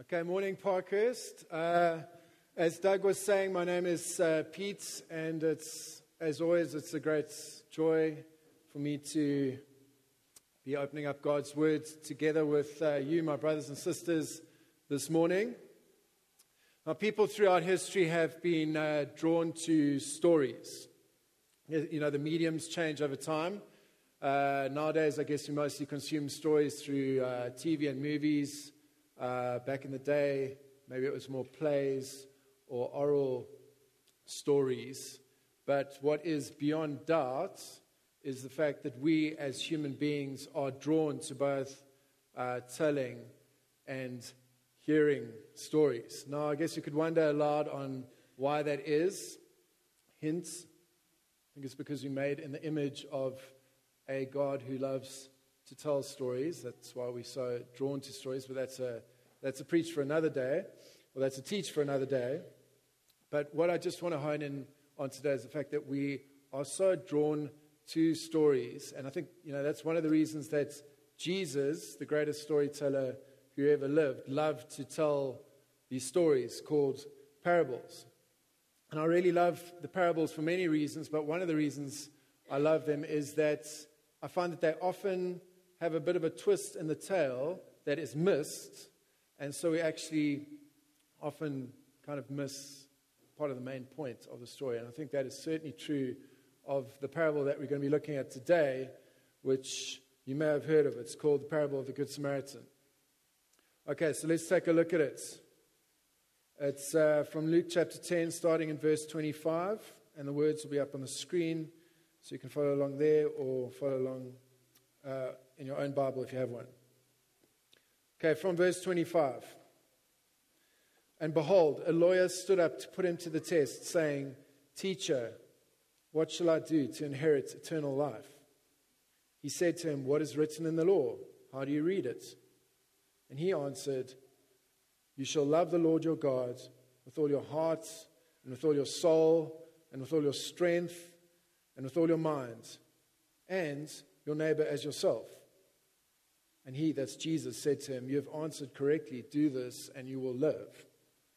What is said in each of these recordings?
Okay, morning Parkhurst. As Doug was saying, my name is Pete, and as always, it's a great joy for me to be opening up God's Word together with you, my brothers and sisters, this morning. Now, people throughout history have been drawn to stories. You know, the mediums change over time. Nowadays, I guess we mostly consume stories through TV and movies. Back in the day, maybe it was more plays or oral stories. But what is beyond doubt is the fact that we as human beings are drawn to both telling and hearing stories. Now, I guess you could wonder aloud on why that is. Hint, I think it's because we're made in the image of a God who loves to tell stories. That's why we're so drawn to stories, but that's a preach for another day, or that's a teach for another day. But what I just want to hone in on today is the fact that we are so drawn to stories, and I think that's one of the reasons that Jesus, the greatest storyteller who ever lived, loved to tell these stories called parables. And I really love the parables for many reasons, but one of the reasons I love them is that I find that they often have a bit of a twist in the tale that is missed, and so we actually often kind of miss part of the main point of the story. And I think that is certainly true of the parable that we're going to be looking at today, which you may have heard of. It's called the parable of the Good Samaritan. Okay, so let's take a look at it. It's from Luke chapter 10, starting in verse 25, and the words will be up on the screen, so you can follow along there or follow along in your own Bible if you have one. Okay, from verse 25. And behold, a lawyer stood up to put him to the test, saying, "Teacher, what shall I do to inherit eternal life?" He said to him, "What is written in the law? How do you read it?" And he answered, "You shall love the Lord your God with all your heart, and with all your soul, and with all your strength, and with all your mind, and your neighbor as yourself." And he, that's Jesus, said to him, "You have answered correctly. Do this, and you will live."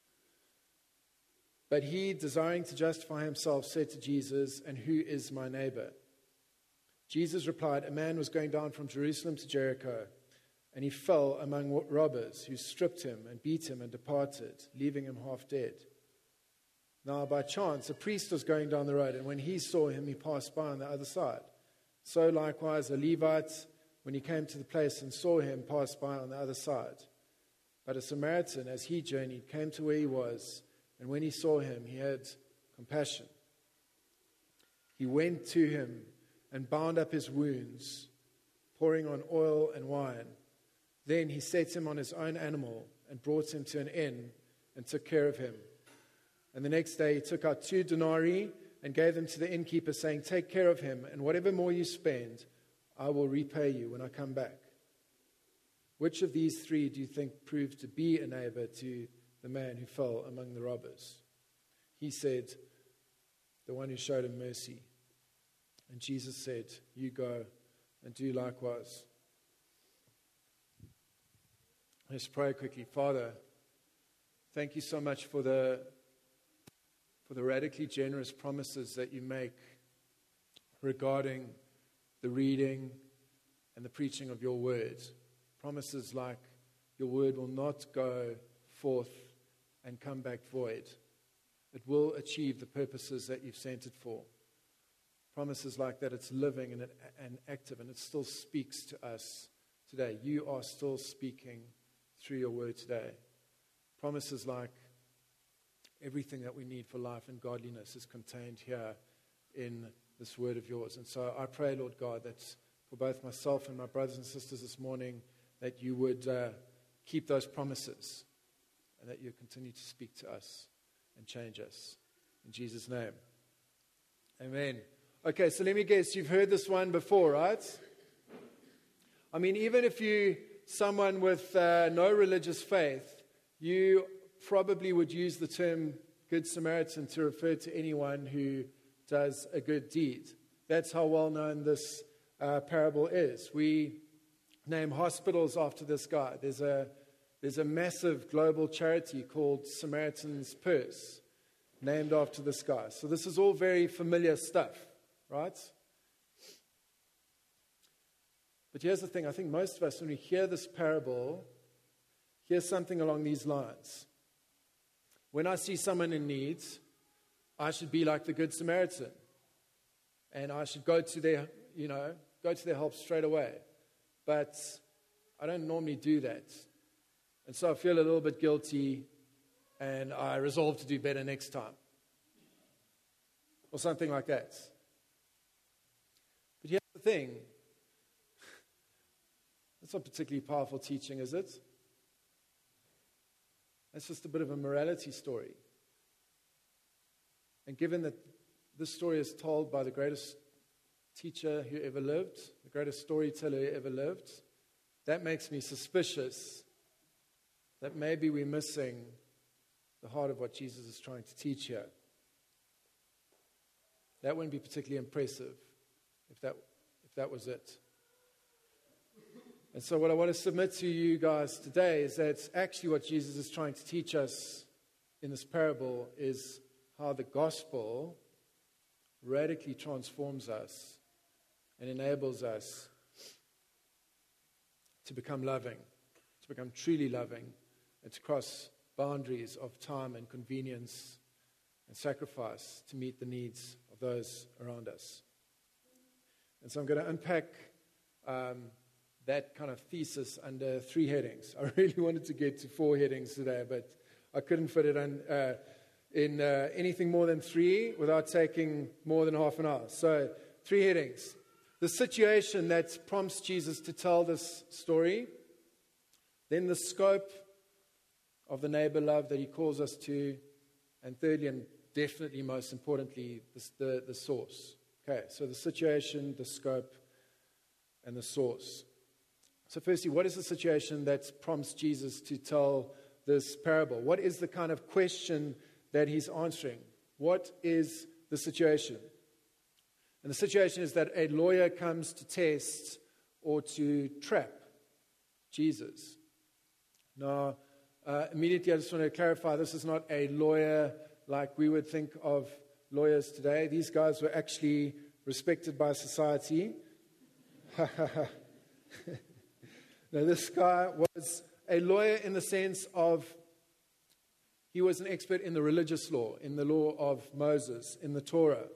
But he, desiring to justify himself, said to Jesus, "And who is my neighbor?" Jesus replied, "A man was going down from Jerusalem to Jericho, and he fell among robbers, who stripped him and beat him and departed, leaving him half dead. Now by chance a priest was going down the road, and when he saw him, he passed by on the other side. So likewise a Levite, when he came to the place and saw him, passed by on the other side. But a Samaritan, as he journeyed, came to where he was, and when he saw him, he had compassion. He went to him and bound up his wounds, pouring on oil and wine. Then he set him on his own animal and brought him to an inn and took care of him. And the next day he took out 2 denarii and gave them to the innkeeper, saying, 'Take care of him, and whatever more you spend, I will repay you when I come back.' Which of these 3 do you think proved to be a neighbor to the man who fell among the robbers?" He said, "The one who showed him mercy." And Jesus said, "You go and do likewise." Let's pray quickly. Father, thank you so much for the radically generous promises that you make regarding the reading and the preaching of your word. Promises like your word will not go forth and come back void. It will achieve the purposes that you've sent it for. Promises like that it's living and active, and it still speaks to us today. You are still speaking through your word today. Promises like everything that we need for life and godliness is contained here in this word of yours. And so I pray, Lord God, that for both myself and my brothers and sisters this morning, that you would keep those promises and that you continue to speak to us and change us. In Jesus' name. Amen. Okay, so let me guess, you've heard this one before, right? I mean, even if you're someone with no religious faith, you probably would use the term Good Samaritan to refer to anyone who does a good deed. That's how well known this parable is. We name hospitals after this guy. There's a there's a massive global charity called Samaritan's Purse, named after this guy. So this is all very familiar stuff, right? But here's the thing. I think most of us, when we hear this parable, hear something along these lines. When I see someone in need, I should be like the Good Samaritan. And I should go to their help straight away. But I don't normally do that. And so I feel a little bit guilty, and I resolve to do better next time. Or something like that. But here's the thing. That's not particularly powerful teaching, is it? That's just a bit of a morality story. And given that this story is told by the greatest teacher who ever lived, the greatest storyteller who ever lived, that makes me suspicious that maybe we're missing the heart of what Jesus is trying to teach here. That wouldn't be particularly impressive if that was it. And so what I want to submit to you guys today is that actually what Jesus is trying to teach us in this parable is how the gospel radically transforms us and enables us to become loving, to become truly loving, and to cross boundaries of time and convenience and sacrifice to meet the needs of those around us. And so I'm going to unpack that kind of thesis under 3 headings. I really wanted to get to 4 headings today, but I couldn't fit it in anything more than 3 without taking more than half an hour. So 3 headings. The situation that prompts Jesus to tell this story, then the scope of the neighbor love that he calls us to, and thirdly, and definitely most importantly, the source. Okay, so the situation, the scope, and the source. So firstly, what is the situation that prompts Jesus to tell this parable? What is the kind of question that he's answering? What is the situation? And the situation is that a lawyer comes to test or to trap Jesus. Now, immediately I just want to clarify, this is not a lawyer like we would think of lawyers today. These guys were actually respected by society. Now, this guy was a lawyer in the sense of he was an expert in the religious law, in the law of Moses, in the Torah.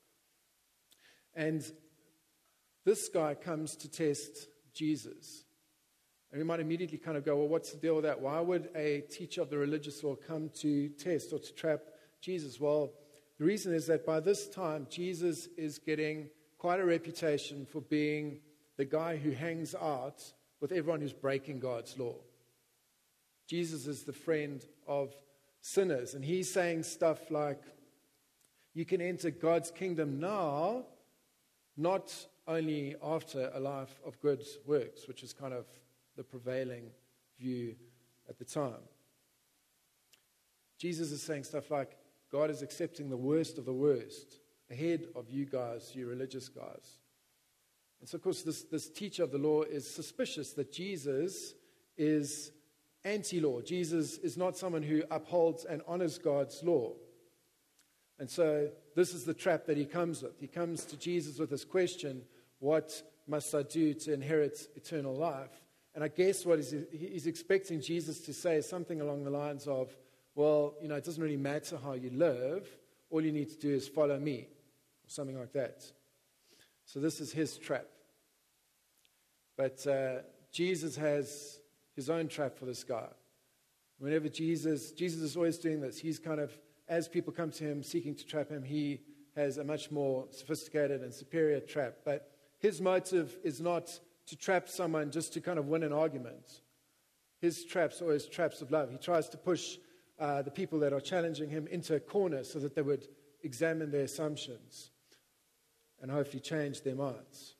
And this guy comes to test Jesus. And we might immediately kind of go, well, what's the deal with that? Why would a teacher of the religious law come to test or to trap Jesus? Well, the reason is that by this time, Jesus is getting quite a reputation for being the guy who hangs out with everyone who's breaking God's law. Jesus is the friend of sinners. And he's saying stuff like, you can enter God's kingdom now, not only after a life of good works, which is kind of the prevailing view at the time. Jesus is saying stuff like, God is accepting the worst of the worst ahead of you guys, you religious guys. And so, of course, this teacher of the law is suspicious that Jesus is anti-law. Jesus is not someone who upholds and honors God's law. And so this is the trap that he comes with. He comes to Jesus with this question, what must I do to inherit eternal life? And I guess what he's expecting Jesus to say is something along the lines of, well, it doesn't really matter how you live. All you need to do is follow me, or something like that. So this is his trap. But Jesus has his own trap for this guy. Whenever Jesus is always doing this. He's kind of, as people come to him seeking to trap him, he has a much more sophisticated and superior trap. But his motive is not to trap someone just to kind of win an argument. His traps are always traps of love. He tries to push the people that are challenging him into a corner so that they would examine their assumptions and hopefully change their minds.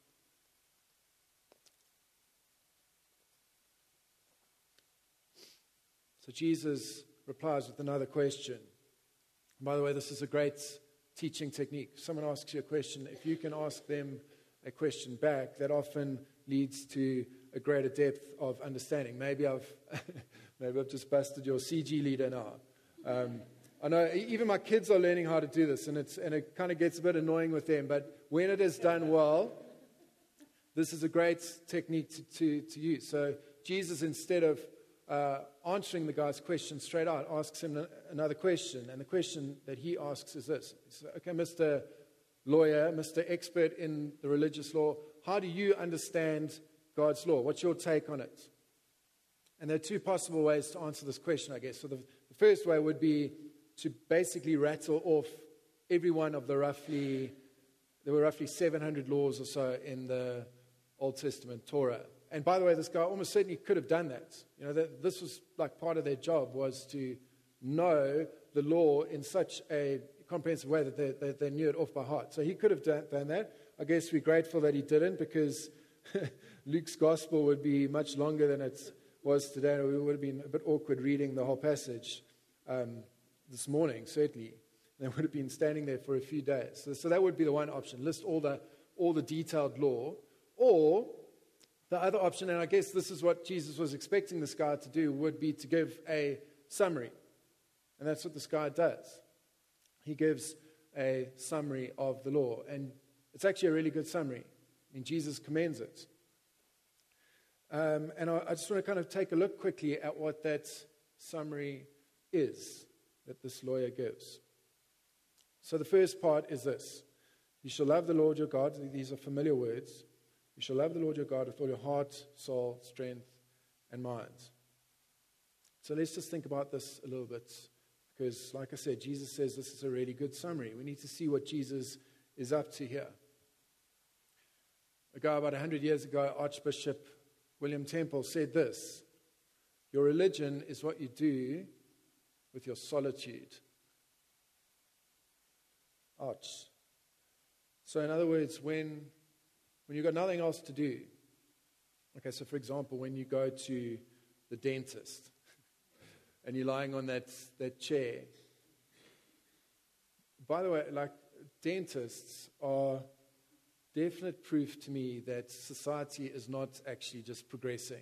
So Jesus replies with another question. By the way, this is a great teaching technique. Someone asks you a question. If you can ask them a question back, that often leads to a greater depth of understanding. Maybe I've Maybe I've just busted your CG leader now. I know even my kids are learning how to do this, and it kind of gets a bit annoying with them. But when it is done well, this is a great technique to use. So Jesus, instead of answering the guy's question straight out, asks him another question. And the question that he asks is this. He says, okay, Mr. Lawyer, Mr. Expert in the religious law, how do you understand God's law? What's your take on it? And there are two possible ways to answer this question, I guess. So the first way would be to basically rattle off every one of there were roughly 700 laws or so in the Old Testament Torah. And by the way, this guy almost certainly could have done that. You know, this was like part of their job, was to know the law in such a comprehensive way that they knew it off by heart. So he could have done that. I guess we're grateful that he didn't, because Luke's gospel would be much longer than it was today. We would have been a bit awkward reading the whole passage this morning, certainly. They would have been standing there for a few days. So that would be the one option, list all the detailed law. Or the other option, and I guess this is what Jesus was expecting this guy to do, would be to give a summary. And that's what this guy does. He gives a summary of the law. And it's actually a really good summary. I mean, Jesus commends it. And I just want to kind of take a look quickly at what that summary is that this lawyer gives. So the first part is this. You shall love the Lord your God. These are familiar words. You shall love the Lord your God with all your heart, soul, strength, and mind. So let's just think about this a little bit. Because, like I said, Jesus says this is a really good summary. We need to see what Jesus is up to here. A guy about 100 years ago, Archbishop William Temple, said this: your religion is what you do with your solitude. Ouch. So in other words, when you've got nothing else to do, okay, so for example, when you go to the dentist and you're lying on that chair, by the way, like, dentists are definite proof to me that society is not actually just progressing.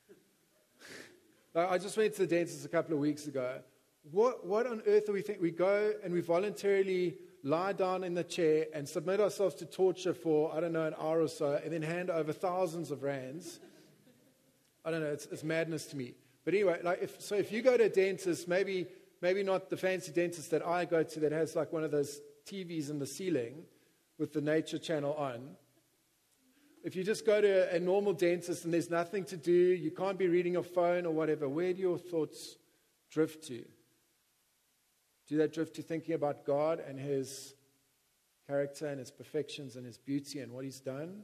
I just went to the dentist a couple of weeks ago. What on earth do we think? We go and we voluntarily lie down in the chair and submit ourselves to torture for, I don't know, an hour or so, and then hand over thousands of rands. I don't know, it's madness to me. But anyway, if you go to a dentist, maybe not the fancy dentist that I go to that has like one of those TVs in the ceiling with the nature channel on. If you just go to a normal dentist and there's nothing to do, you can't be reading your phone or whatever, where do your thoughts drift to? Do they drift to thinking about God and His character and His perfections and His beauty and what He's done?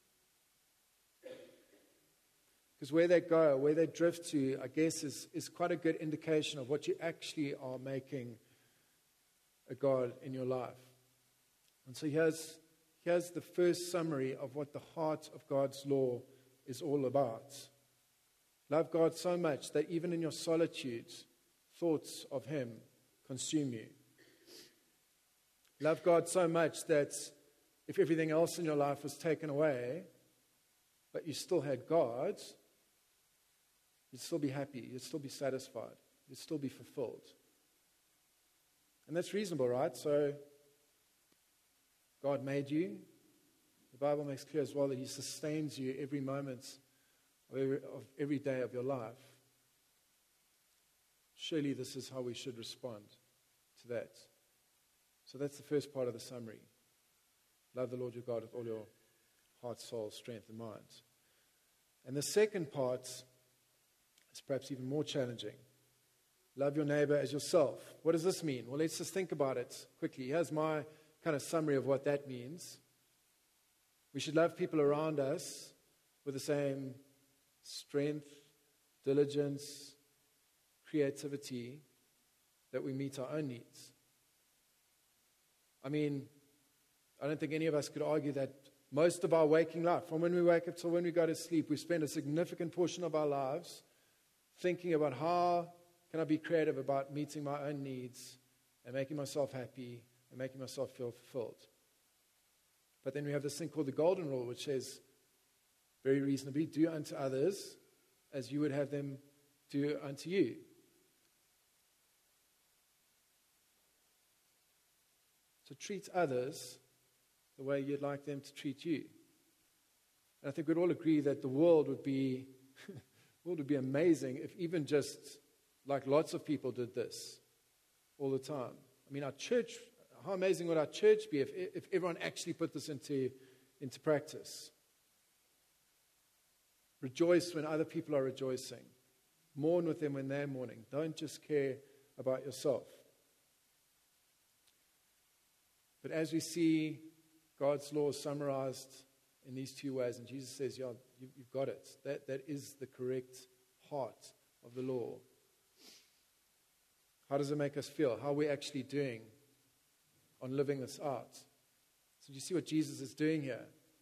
Because where they go, where they drift to, I guess, is quite a good indication of what you actually are making a God in your life. And so here's the first summary of what the heart of God's law is all about. Love God so much that even in your solitude, thoughts of Him consume you. Love God so much that if everything else in your life was taken away, but you still had God, you'd still be happy, you'd still be satisfied, you'd still be fulfilled. And that's reasonable, right? So God made you. The Bible makes clear as well that He sustains you every moment of every day of your life. Surely this is how we should respond to that. So that's the first part of the summary. Love the Lord your God with all your heart, soul, strength, and mind. And the second part is perhaps even more challenging. Love your neighbor as yourself. What does this mean? Well, let's just think about it quickly. Here's my kind of summary of what that means. We should love people around us with the same strength, diligence, creativity that we meet our own needs. I mean, I don't think any of us could argue that most of our waking life, from when we wake up till when we go to sleep, we spend a significant portion of our lives thinking about how can I be creative about meeting my own needs and making myself happy and making myself feel fulfilled. But then we have this thing called the Golden Rule, which says, very reasonably, do unto others as you would have them do unto you. So treat others the way you'd like them to treat you. And I think we'd all agree that the world would be amazing if even just like lots of people did this all the time. I mean, our church, how amazing would our church be if everyone actually put this into practice? Rejoice when other people are rejoicing. Mourn with them when they're mourning. Don't just care about yourself. But as we see God's law summarized in these two ways, and Jesus says, yeah, you've got it. That is the correct heart of the law. How does it make us feel? How are we actually doing on living this out? So do you see what Jesus is doing here?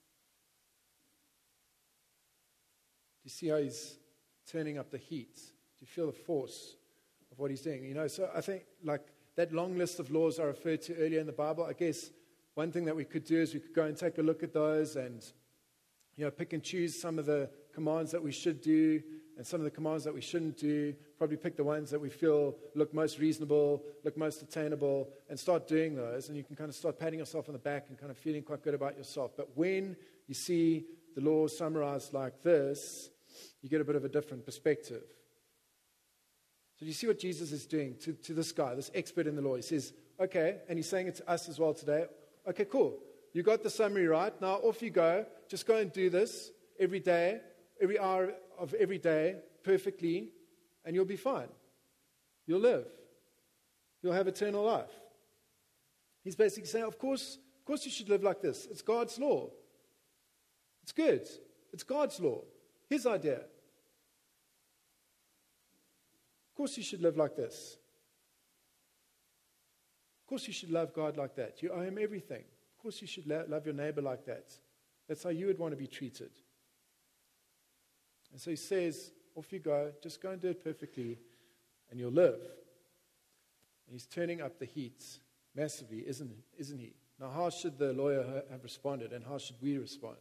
Do you see how he's turning up the heat? Do you feel the force of what he's doing? So I think like that long list of laws I referred to earlier in the Bible, I guess one thing that we could do is we could go and take a look at those and pick and choose some of the commands that we should do and some of the commands that we shouldn't do. Probably pick the ones that we feel look most reasonable, look most attainable, and start doing those. And you can kind of start patting yourself on the back and kind of feeling quite good about yourself. But when you see the law summarized like this, you get a bit of a different perspective. So do you see what Jesus is doing to this guy, this expert in the law? He says, okay, and he's saying it to us as well today. Okay, cool. You got the summary right. Now off you go. Just go and do this every day, every hour of every day, perfectly, and you'll be fine. You'll live. You'll have eternal life. He's basically saying, of course you should live like this. It's God's law. It's good. It's God's law. His idea. Of course you should live like this. Of course you should love God like that. You owe him everything. Of course you should love your neighbor like that. That's how you would want to be treated. And so he says, off you go. Just go and do it perfectly, and you'll live. And he's turning up the heat massively, isn't he? Now, how should the lawyer have responded, and how should we respond?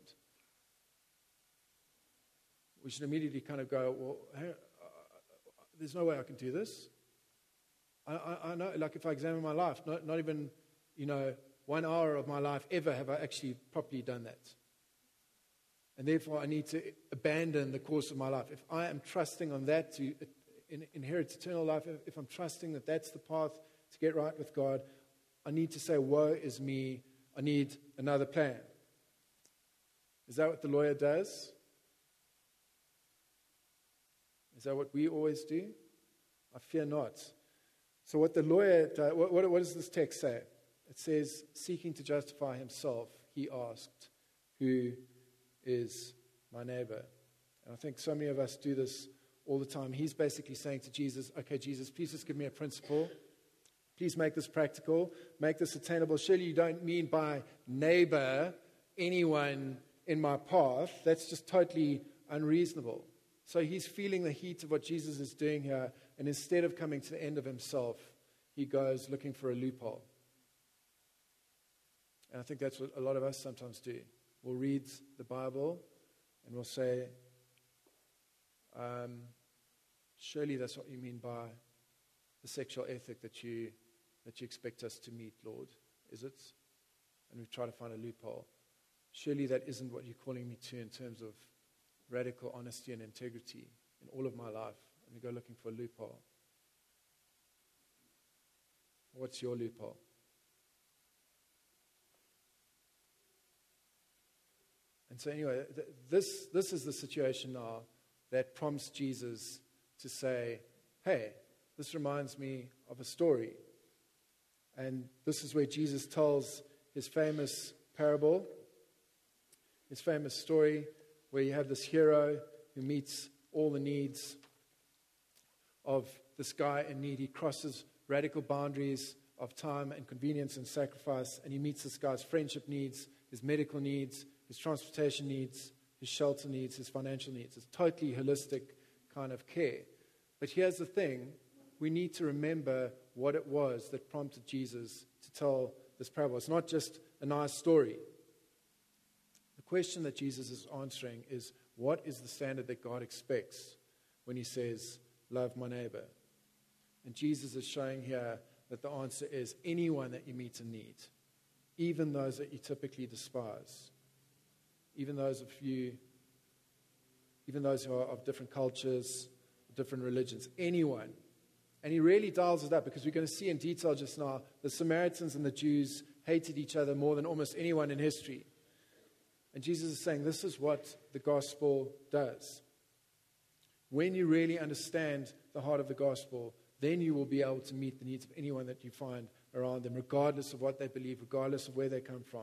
We should immediately kind of go, well, there's no way I can do this. I know, like if I examine my life, not even, 1 hour of my life ever have I actually properly done that. And therefore I need to abandon the course of my life. If I am trusting on that to inherit eternal life, if I'm trusting that that's the path to get right with God, I need to say, woe is me, I need another plan. Is that what the lawyer does? Is that what we always do? I fear not. So what the lawyer does, what does this text say? It says, seeking to justify himself, he asked, who is my neighbor? And I think so many of us do this all the time. He's basically saying to Jesus, okay, Jesus, please just give me a principle. Please make this practical. Make this attainable. Surely you don't mean by neighbor anyone in my path. That's just totally unreasonable. So he's feeling the heat of what Jesus is doing here, and instead of coming to the end of himself, he goes looking for a loophole. And I think that's what a lot of us sometimes do. We'll read the Bible and we'll say, surely that's what you mean by the sexual ethic that you expect us to meet, Lord, is it? And we try to find a loophole. Surely that isn't what you're calling me to in terms of radical honesty and integrity in all of my life. And we go looking for a loophole. What's your loophole? And so anyway, this is the situation now that prompts Jesus to say, hey, this reminds me of a story. And this is where Jesus tells his famous parable, his famous story, where you have this hero who meets all the needs of this guy in need. He crosses radical boundaries of time and convenience and sacrifice, and he meets this guy's friendship needs, his medical needs, his transportation needs, his shelter needs, his financial needs. It's totally holistic kind of care. But here's the thing. We need to remember what it was that prompted Jesus to tell this parable. It's not just a nice story. The question that Jesus is answering is, what is the standard that God expects when he says, love my neighbor? And Jesus is showing here that the answer is anyone that you meet in need, even those that you typically despise, even those who are of different cultures, different religions, anyone. And he really dials it up, because we're going to see in detail just now, the Samaritans and the Jews hated each other more than almost anyone in history. And Jesus is saying this is what the gospel does. When you really understand the heart of the gospel, then you will be able to meet the needs of anyone that you find around them, regardless of what they believe, regardless of where they come from,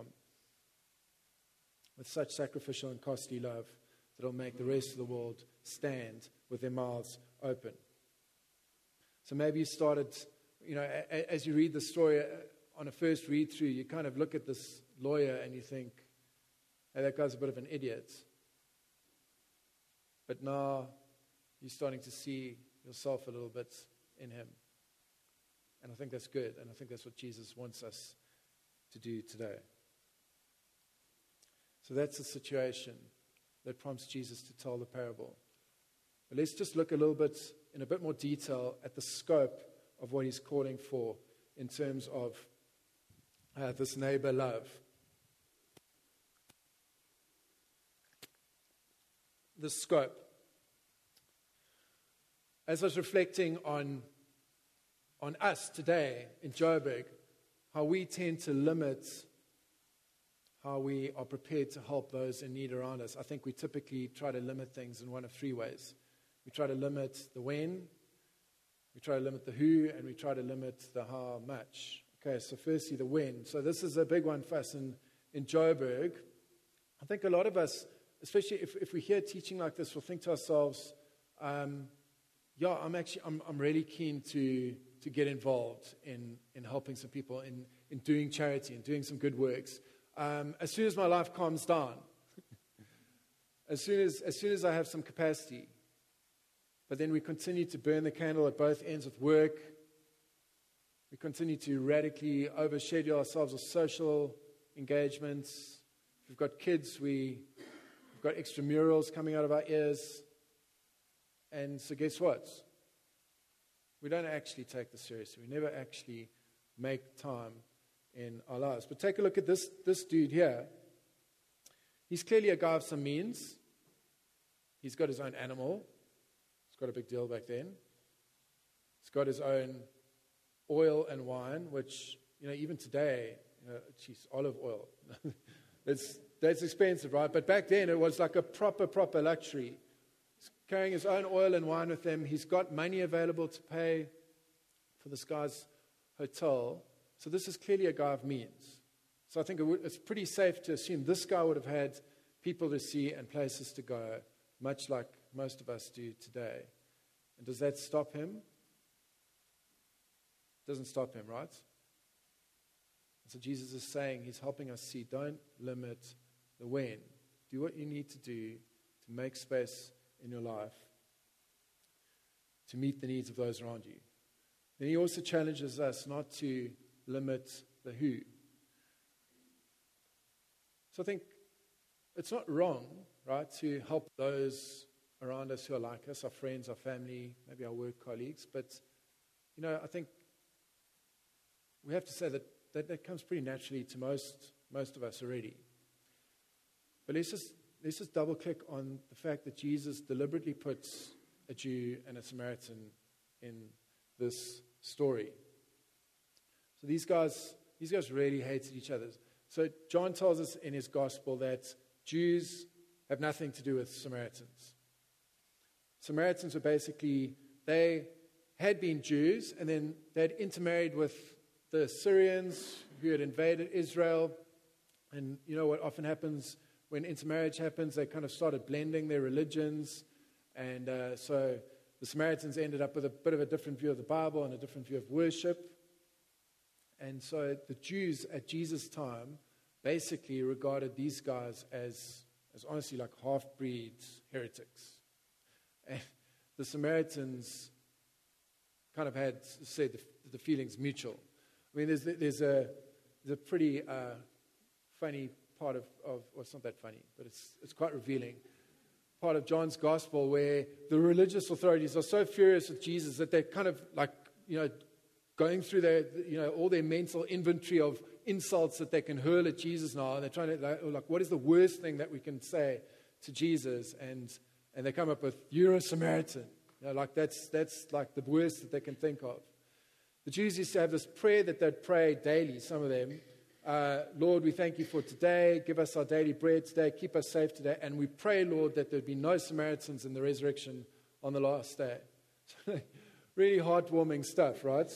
with such sacrificial and costly love that will make the rest of the world stand with their mouths open. So maybe you started, as you read the story on a first read through, you kind of look at this lawyer and you think, hey, that guy's a bit of an idiot. But now you're starting to see yourself a little bit in him. And I think that's good. And I think that's what Jesus wants us to do today. So that's the situation that prompts Jesus to tell the parable. But let's just look a little bit, in a bit more detail, at the scope of what he's calling for in terms of this neighbor love. The scope. As I was reflecting on us today in Joburg, how we tend to limit how we are prepared to help those in need around us. I think we typically try to limit things in one of three ways. We try to limit the when, we try to limit the who, and we try to limit the how much. Okay, so firstly, the when. So this is a big one for us in Joburg. I think a lot of us, especially if we hear teaching like this, we'll think to ourselves, I'm really keen to get involved in helping some people, in doing charity and doing some good works. As soon as my life calms down, as soon as I have some capacity. But then we continue to burn the candle at both ends with work. We continue to radically overschedule ourselves with social engagements. If we've got kids, we've got extramurals coming out of our ears. And so guess what? We don't actually take this seriously. We never actually make time in our lives. But take a look at this dude here. He's clearly a guy of some means. He's got his own animal. It's got a big deal back then. He's got his own oil and wine, which, even today, olive oil. That's expensive, right? But back then, it was like a proper luxury. He's carrying his own oil and wine with him. He's got money available to pay for this guy's hotel. So this is clearly a guy of means. So I think it's pretty safe to assume this guy would have had people to see and places to go, much like most of us do today. And does that stop him? It doesn't stop him, right? And so Jesus is saying, he's helping us see, don't limit the when. Do what you need to do to make space in your life to meet the needs of those around you. Then he also challenges us not to limit the who. So I think it's not wrong, right, to help those around us who are like us, our friends, our family, maybe our work colleagues. But, I think we have to say that comes pretty naturally to most of us already. But let's just double click on the fact that Jesus deliberately puts a Jew and a Samaritan in this story. So these guys really hated each other. So John tells us in his gospel that Jews have nothing to do with Samaritans. Samaritans were basically, they had been Jews, and then they'd intermarried with the Syrians who had invaded Israel. And you know what often happens when intermarriage happens? They kind of started blending their religions. And so the Samaritans ended up with a bit of a different view of the Bible and a different view of worship. And so the Jews at Jesus' time basically regarded these guys as honestly like half-breed heretics. And the Samaritans kind of had said the feeling's mutual. I mean, there's a pretty funny part of well, it's not that funny, but it's quite revealing. part of John's gospel where the religious authorities are so furious with Jesus that they're kind of like, going through their, all their mental inventory of insults that they can hurl at Jesus now. And they're trying to, like, what is the worst thing that we can say to Jesus? And they come up with, "You're a Samaritan." Like that's like the worst that they can think of. The Jews used to have this prayer that they'd pray daily, some of them. "Lord, we thank you for today. Give us our daily bread today. Keep us safe today. And we pray, Lord, that there'd be no Samaritans in the resurrection on the last day." Really heartwarming stuff, right?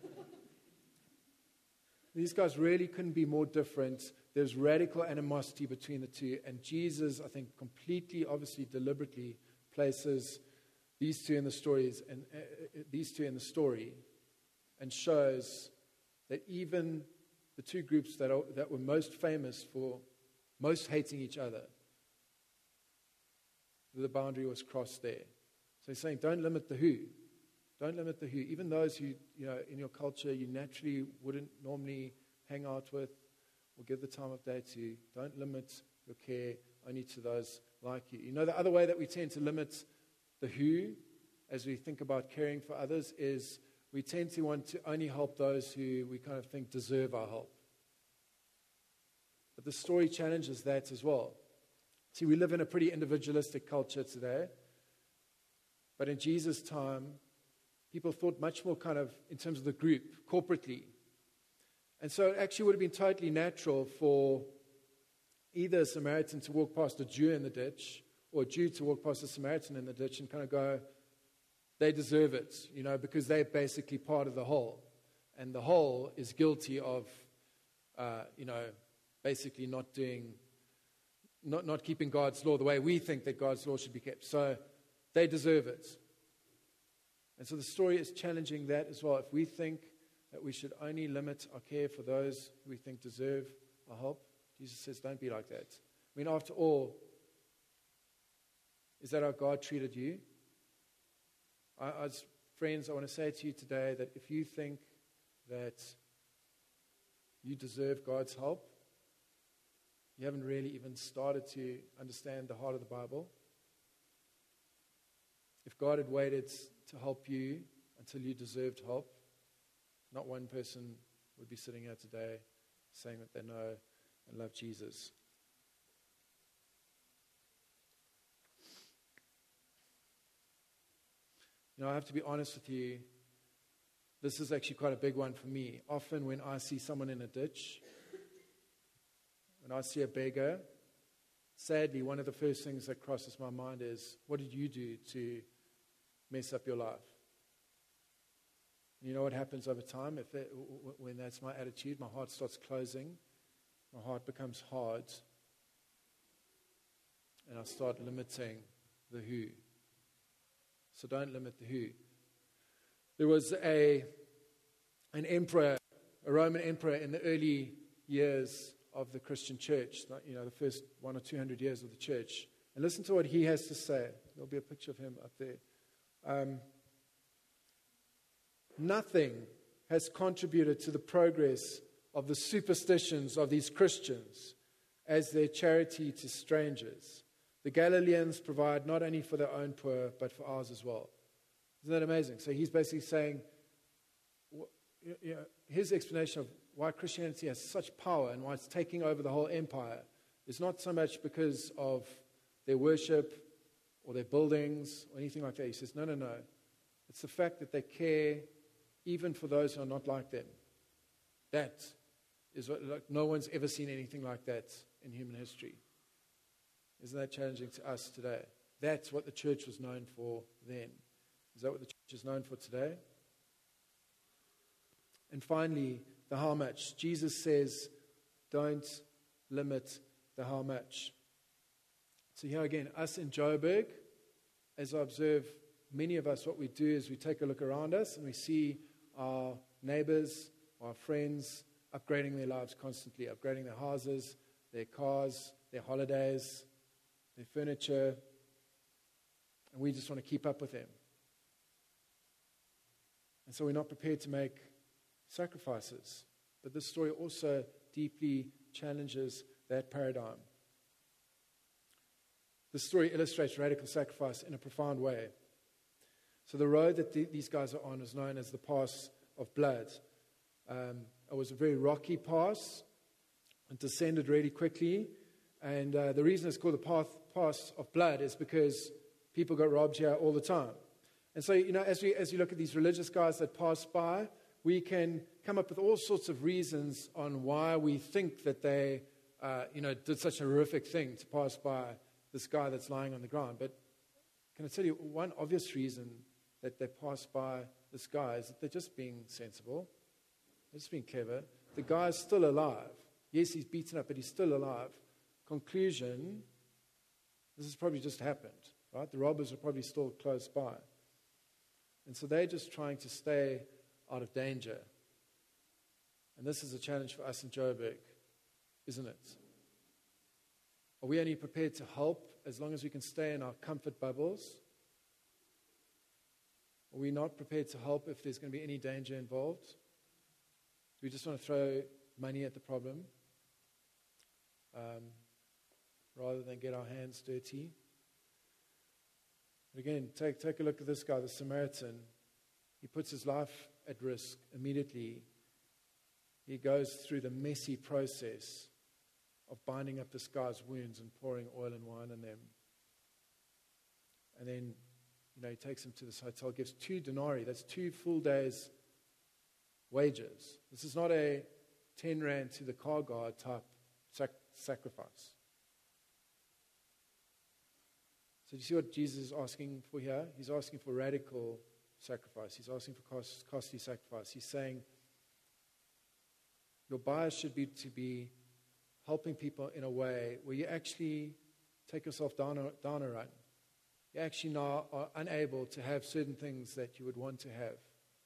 These guys really couldn't be more different. There's radical animosity between the two. And Jesus, I think, completely, obviously, deliberately places these two in the stories and these two in the story, and shows that even the two groups that were most famous for most hating each other, the boundary was crossed there. So he's saying, don't limit the who. Don't limit the who. Even those who, in your culture you naturally wouldn't normally hang out with or give the time of day to, don't limit your care only to those like you. The other way that we tend to limit the who as we think about caring for others is we tend to want to only help those who we kind of think deserve our help. But the story challenges that as well. See, we live in a pretty individualistic culture today. But in Jesus' time, people thought much more kind of in terms of the group, corporately. And so it actually would have been totally natural for either a Samaritan to walk past a Jew in the ditch or a Jew to walk past a Samaritan in the ditch and kind of go, they deserve it, because they're basically part of the whole. And the whole is guilty of, basically not keeping God's law the way we think that God's law should be kept. So they deserve it. And so the story is challenging that as well. If we think that we should only limit our care for those who we think deserve our help, Jesus says, don't be like that. I mean, after all, is that how God treated you? As friends, I want to say to you today that if you think that you deserve God's help, you haven't really even started to understand the heart of the Bible. If God had waited to help you until you deserved help, not one person would be sitting here today saying that they know and love Jesus. I have to be honest with you, this is actually quite a big one for me. Often when I see someone in a ditch, when I see a beggar, sadly, one of the first things that crosses my mind is, what did you do to mess up your life? You know what happens over time? When that's my attitude, my heart starts closing, my heart becomes hard, and I start limiting the who. So don't limit the who. There was an emperor, a Roman emperor in the early years of the Christian church, the first 100 or 200 years of the church. And listen to what he has to say. There'll be a picture of him up there. Nothing has contributed to the progress of the superstitions of these Christians as their charity to strangers. The Galileans provide not only for their own poor, but for ours as well. Isn't that amazing? So he's basically saying, his explanation of why Christianity has such power and why it's taking over the whole empire is not so much because of their worship or their buildings or anything like that. He says, no. It's the fact that they care even for those who are not like them. That is no one's ever seen anything like that in human history. Isn't that challenging to us today? That's what the church was known for then. Is that what the church is known for today? And finally, the how much. Jesus says, don't limit the how much. So here again, us in Joburg, as I observe many of us, what we do is we take a look around us and we see our neighbors, our friends, upgrading their lives constantly, upgrading their houses, their cars, their holidays, their furniture, and we just want to keep up with them. And so we're not prepared to make sacrifices. But this story also deeply challenges that paradigm. the story illustrates radical sacrifice in a profound way. So the road that these guys are on is known as the Pass of Blood. It was a very rocky pass. It descended really quickly. And the reason it's called the Pass of Blood is because people got robbed here all the time. And so, as we look at these religious guys that pass by, we can come up with all sorts of reasons on why we think that they, did such a horrific thing to pass by this guy that's lying on the ground. But can I tell you, one obvious reason that they pass by this guy is that they're just being sensible. They're just being clever. The guy's still alive. Yes, he's beaten up, but he's still alive. Conclusion, this has probably just happened, right? The robbers are probably still close by. And so they're just trying to stay out of danger. And this is a challenge for us in Joburg, isn't it? Are we only prepared to help as long as we can stay in our comfort bubbles? Are we not prepared to help if there's going to be any danger involved? Do we just want to throw money at the problem rather than get our hands dirty? But again, take a look at this guy, the Samaritan. He puts his life at risk immediately. He goes through the messy process of binding up this guy's wounds and pouring oil and wine on them. And then, he takes him to this hotel, gives 2 denarii. That's 2 full days' wages. This is not a 10 rand to the car guard type sacrifice. So do you see what Jesus is asking for here? He's asking for radical sacrifice. He's asking for costly sacrifice. He's saying your bias should be to be helping people in a way where you actually take yourself down a run. You actually now are unable to have certain things that you would want to have.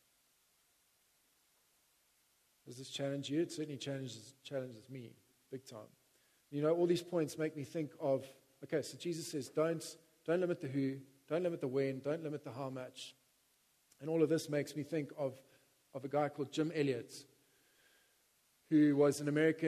Does this challenge you? It certainly challenges me big time. All these points make me think of, okay, so Jesus says, don't limit the who, don't limit the when, don't limit the how much. And all of this makes me think of a guy called Jim Elliot, who was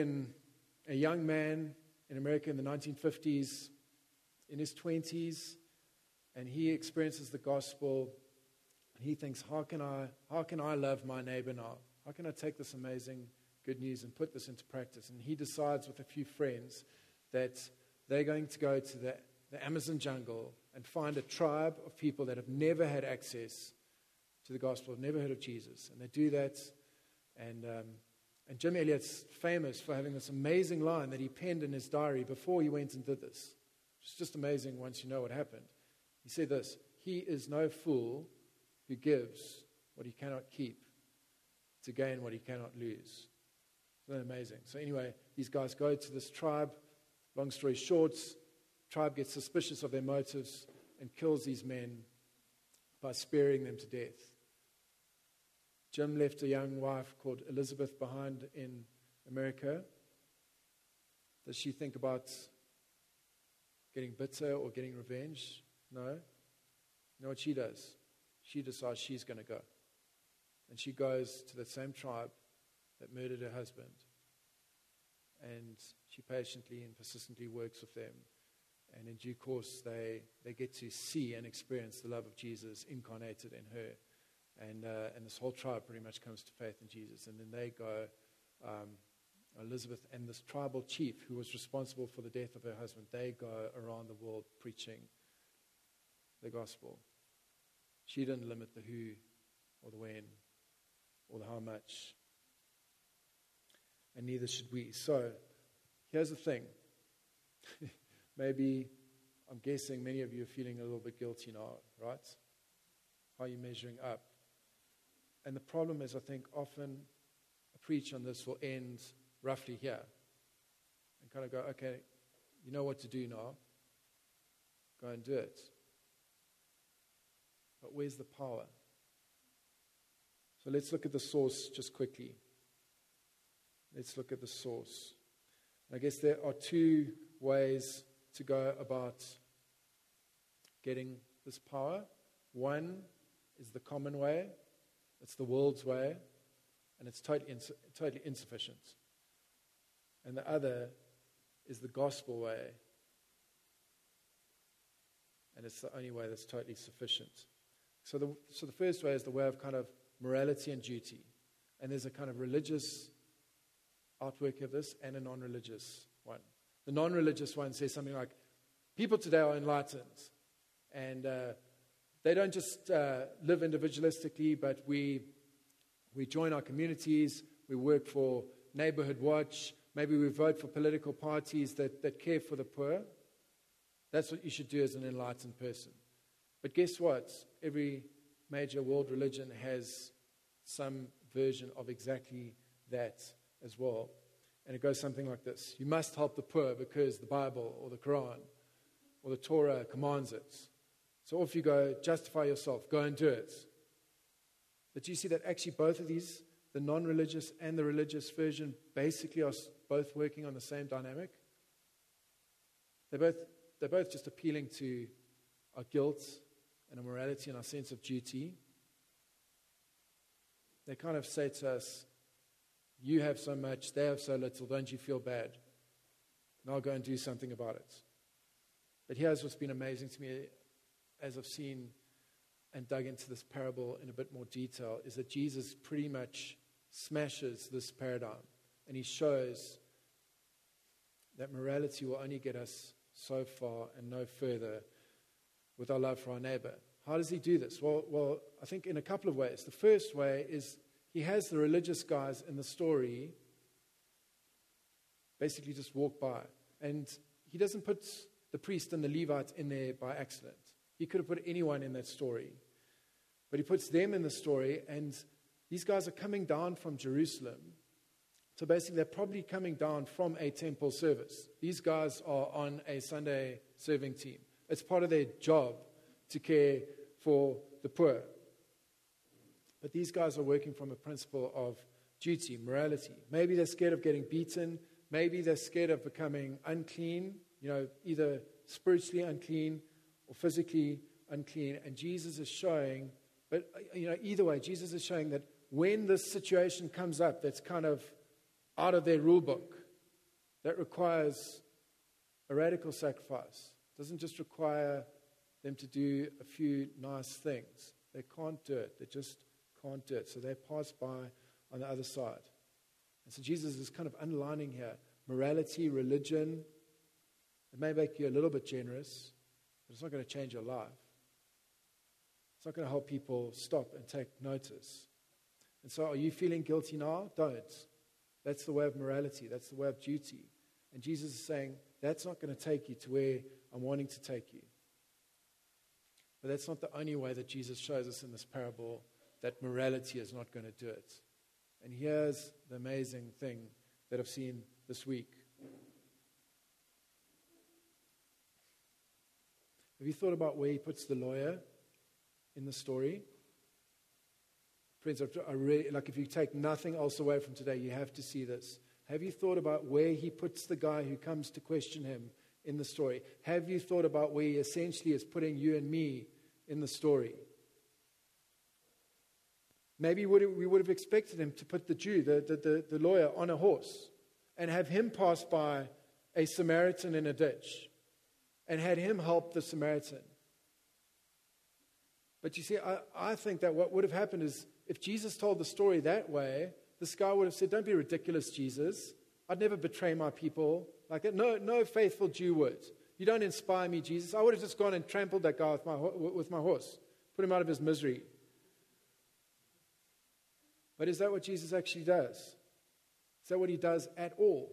a young man in America in the 1950s, in his 20s, and he experiences the gospel. And he thinks, how can I love my neighbor now? How can I take this amazing good news and put this into practice? And he decides with a few friends that they're going to go to the Amazon jungle and find a tribe of people that have never had access to the gospel, have never heard of Jesus. And they do that. And Jim Elliot's famous for having this amazing line that he penned in his diary before he went and did this. It's just amazing once you know what happened. He said this: "He is no fool who gives what he cannot keep to gain what he cannot lose." Isn't that amazing? So anyway, these guys go to this tribe. Long story short, tribe gets suspicious of their motives and kills these men by sparing them to death. Jim left a young wife called Elizabeth behind in America. Does she think about getting bitter or getting revenge? No. You know what she does? She decides she's going to go. And she goes to the same tribe that murdered her husband. And she patiently and persistently works with them. And in due course, they get to see and experience the love of Jesus incarnated in her. And this whole tribe pretty much comes to faith in Jesus. And then they go, Elizabeth and this tribal chief who was responsible for the death of her husband, they go around the world preaching the gospel. She didn't limit the who or the when or the how much. And neither should we. So, here's the thing. Maybe, I'm guessing many of you are feeling a little bit guilty now, right? How are you measuring up? And the problem is, I think, often a preach on this will end roughly here. And kind of go, okay, you know what to do now. Go and do it. But where's the power? So let's look at the source just quickly. Let's look at the source. I guess there are 2 ways to go about getting this power. One is the common way. It's the world's way. And it's totally insufficient. And the other is the gospel way. and it's the only way that's totally sufficient. So the first way is the way of kind of morality and duty. And there's a kind of religious outwork of this and a non-religious one. The non-religious one says something like, people today are enlightened, and they don't just live individualistically, but we join our communities, we work for Neighborhood Watch, maybe we vote for political parties that care for the poor. That's what you should do as an enlightened person. But guess what? Every major world religion has some version of exactly that as well. And it goes something like this. You must help the poor because the Bible or the Quran or the Torah commands it. So off you go, justify yourself, go and do it. But you see that actually both of these, the non-religious and the religious version, basically are both working on the same dynamic. They're both just appealing to our guilt and our morality and our sense of duty. They kind of say to us, you have so much, they have so little, don't you feel bad? And I'll go and do something about it. But here's what's been amazing to me as I've seen and dug into this parable in a bit more detail, is that Jesus pretty much smashes this paradigm. And he shows that morality will only get us so far and no further with our love for our neighbor. How does he do this? Well, I think in a couple of ways. The first way is he has the religious guys in the story basically just walk by. And he doesn't put the priest and the Levite in there by accident. He could have put anyone in that story. But he puts them in the story, and these guys are coming down from Jerusalem. So basically, they're probably coming down from a temple service. These guys are on a Sunday serving team. It's part of their job to care for the poor. But these guys are working from a principle of duty, morality. Maybe they're scared of getting beaten. Maybe they're scared of becoming unclean, either spiritually unclean or physically unclean. And Jesus is showing, but either way, Jesus is showing that when this situation comes up that's kind of out of their rule book, that requires a radical sacrifice. It doesn't just require them to do a few nice things. They can't do it. They just can't do it. So they pass by on the other side. And so Jesus is kind of underlining here, morality, religion, it may make you a little bit generous, but it's not going to change your life. It's not going to help people stop and take notice. And so are you feeling guilty now? Don't. That's the way of morality. That's the way of duty. And Jesus is saying, that's not going to take you to where I'm wanting to take you. But that's not the only way that Jesus shows us in this parable that morality is not going to do it. And here's the amazing thing that I've seen this week. Have you thought about where he puts the lawyer in the story? Friends, I really, if you take nothing else away from today, you have to see this. Have you thought about where he puts the guy who comes to question him in the story? Have you thought about where he essentially is putting you and me in the story? Maybe we would have expected him to put the Jew, the lawyer, on a horse and have him pass by a Samaritan in a ditch and had him help the Samaritan. But you see, I think that what would have happened is if Jesus told the story that way, this guy would have said, don't be ridiculous, Jesus. I'd never betray my people like that. No faithful Jew would. You don't inspire me, Jesus. I would have just gone and trampled that guy with my horse, put him out of his misery. But is that what Jesus actually does? Is that what he does at all?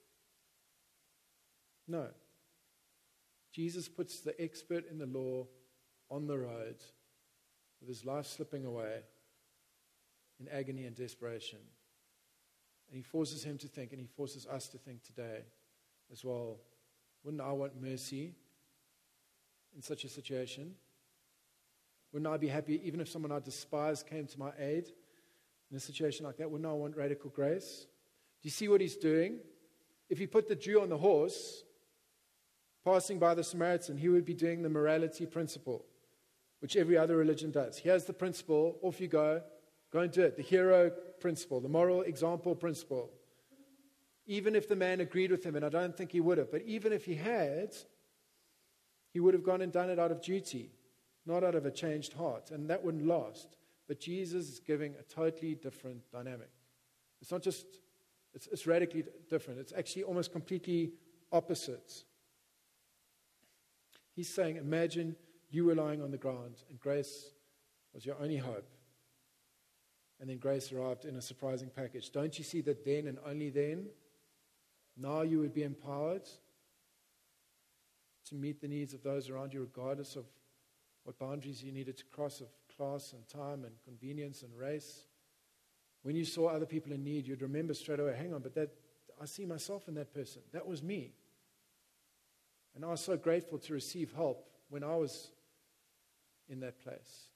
No. Jesus puts the expert in the law on the road with his life slipping away in agony and desperation. And he forces him to think, and he forces us to think today as well. Wouldn't I want mercy in such a situation? Wouldn't I be happy even if someone I despise came to my aid in a situation like that? Wouldn't I want radical grace? Do you see what he's doing? If he put the Jew on the horse, passing by the Samaritan, he would be doing the morality principle, which every other religion does. Here's the principle, off you go and do it. The hero principle, the moral example principle. Even if the man agreed with him, and I don't think he would have, but even if he had, He would have gone and done it out of duty, not out of a changed heart, and that wouldn't last. But Jesus is giving a totally different dynamic. It's not just, it's radically different. It's actually almost completely opposite. He's saying, imagine you were lying on the ground and grace was your only hope. And then grace arrived in a surprising package. Don't you see that then and only then, now you would be empowered to meet the needs of those around you, regardless of what boundaries you needed to cross of class and time and convenience and race. When you saw other people in need, you'd remember straight away, hang on, but that I see myself in that person. That was me. And I was so grateful to receive help when I was in that place.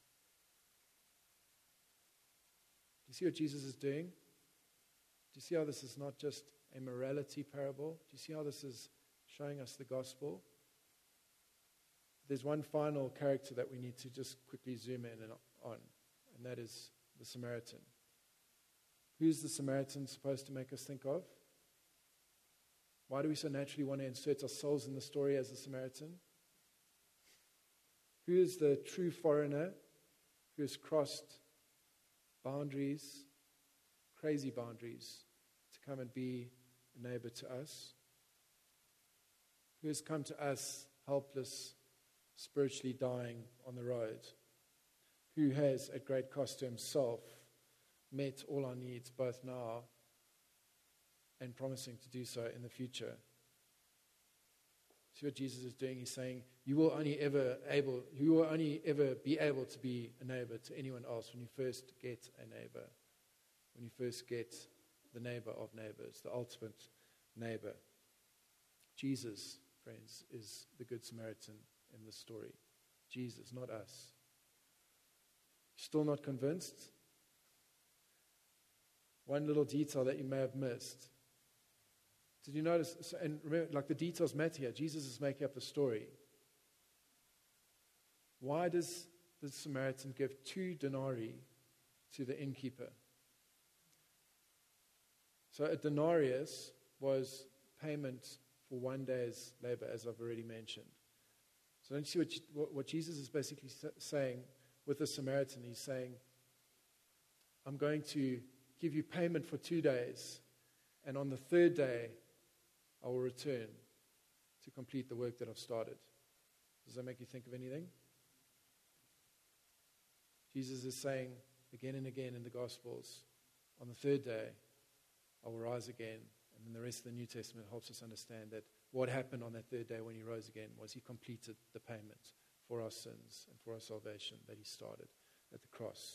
Do you see what Jesus is doing? Do you see how this is not just a morality parable? Do you see how this is showing us the gospel? There's one final character that we need to just quickly zoom in on, and that is the Samaritan. Who's the Samaritan supposed to make us think of? Why do we so naturally want to insert ourselves in the story as a Samaritan? Who is the true foreigner who has crossed boundaries, crazy boundaries, to come and be a neighbor to us? Who has come to us helpless, spiritually dying on the road? Who has, at great cost to himself, met all our needs both now and promising to do so in the future? See what Jesus is doing? He's saying, you will only ever be able to be a neighbor to anyone else when you first get a neighbor. When you first get the neighbor of neighbors, the ultimate neighbor. Jesus, friends, is the Good Samaritan in this story. Jesus, not us. Still not convinced? One little detail that you may have missed. Did you notice? And remember, like the details matter here. Jesus is making up the story. Why does the Samaritan give 2 denarii to the innkeeper? So a denarius was payment for one day's labor, as I've already mentioned. So don't you see what Jesus is basically saying with the Samaritan? He's saying, I'm going to give you payment for 2 days, and on the 3rd day, I will return to complete the work that I've started. Does that make you think of anything? Jesus is saying again and again in the Gospels, on the 3rd day, I will rise again. And then the rest of the New Testament helps us understand that what happened on that 3rd day when he rose again was he completed the payment for our sins and for our salvation that he started at the cross.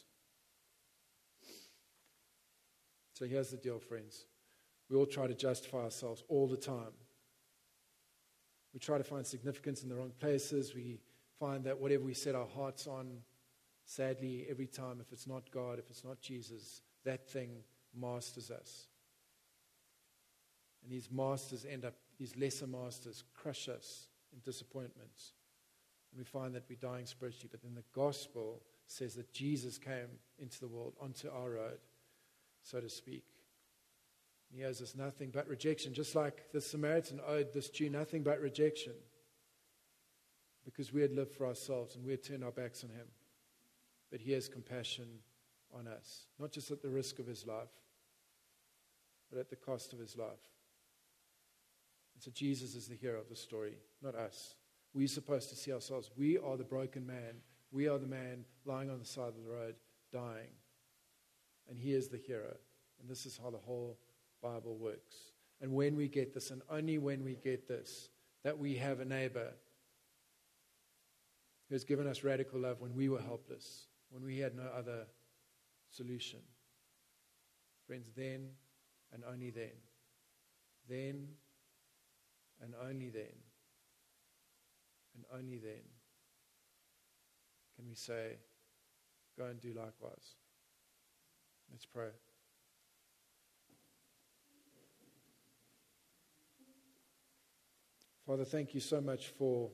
So here's the deal, friends. We all try to justify ourselves all the time. We try to find significance in the wrong places. We find that whatever we set our hearts on, sadly, every time, if it's not God, if it's not Jesus, that thing masters us. And these lesser masters crush us in disappointments. And we find that we're dying spiritually. But then the gospel says that Jesus came into the world, onto our road, so to speak. He owes us nothing but rejection, just like the Samaritan owed this Jew nothing but rejection, because we had lived for ourselves and we had turned our backs on him. But he has compassion on us, not just at the risk of his life, but at the cost of his life. And so Jesus is the hero of the story, not us. We're supposed to see ourselves. We are the broken man. We are the man lying on the side of the road, dying. And he is the hero. And this is how the whole Bible works. And when we get this, and only when we get this, that we have a neighbor who has given us radical love when we were helpless, when we had no other solution. Friends, then and only then and only then can we say, go and do likewise. Let's pray. Father, thank you so much for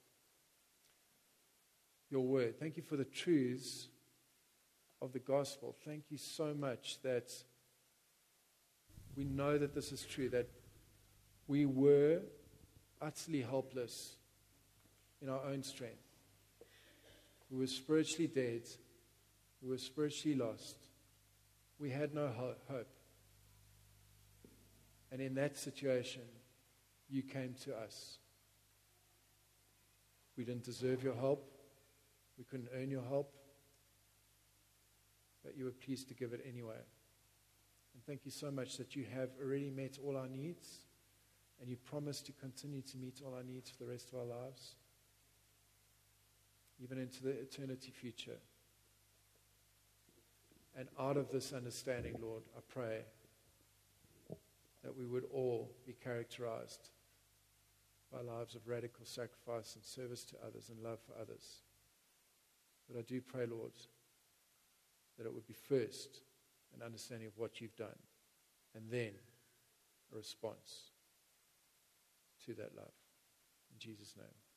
your word. Thank you for the truths of the gospel. Thank you so much that we know that this is true, that we were utterly helpless in our own strength. We were spiritually dead. We were spiritually lost. We had no hope. And in that situation, you came to us. We didn't deserve your help. We couldn't earn your help. But you were pleased to give it anyway. And thank you so much that you have already met all our needs. And you promise to continue to meet all our needs for the rest of our lives, even into the eternity future. And out of this understanding, Lord, I pray that we would all be characterized by lives of radical sacrifice and service to others and love for others. But I do pray, Lord, that it would be first an understanding of what you've done, and then a response to that love. In Jesus' name.